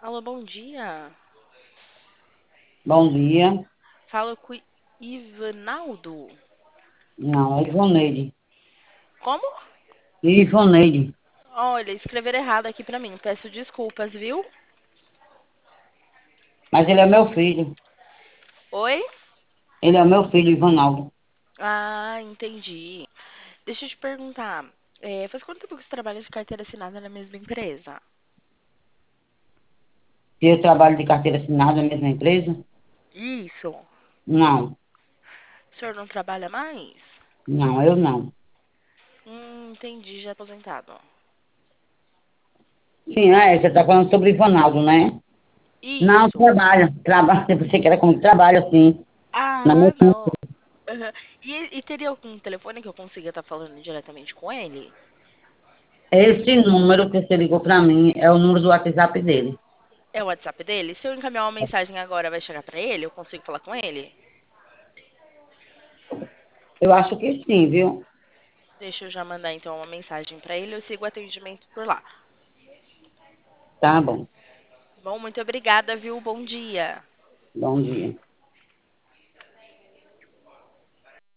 Alô, bom dia. Bom dia. Falo com o Ivanaldo. Não, é Ivoneide. Como? Ivoneide. Olha, escreveram errado aqui pra mim. Peço desculpas, viu? Mas ele é meu filho. Oi? Ele é meu filho, Ivanaldo. Ah, entendi. Deixa eu te perguntar. Faz quanto tempo que você trabalha de carteira assinada na mesma empresa? Se eu trabalho de carteira assinada na mesma empresa? Isso. Não, O senhor não trabalha mais? não, eu não. Entendi, já é aposentado. Sim, você está falando sobre Ivanaldo, né? Não, Isso. trabalha. Trabalha, você quer comigo? Trabalha, sim. Na Ah, mesma... não. Aham. E teria algum telefone que eu consiga estar falando diretamente com ele? Esse número que você ligou para mim é o número do WhatsApp dele. É o WhatsApp dele? Se eu encaminhar uma mensagem agora, vai chegar pra ele? Eu consigo falar com ele? Eu acho que sim, viu? Deixa eu já mandar então uma mensagem pra ele. Eu sigo o atendimento por lá. Tá bom. Bom, muito obrigada, viu? Bom dia. Bom dia.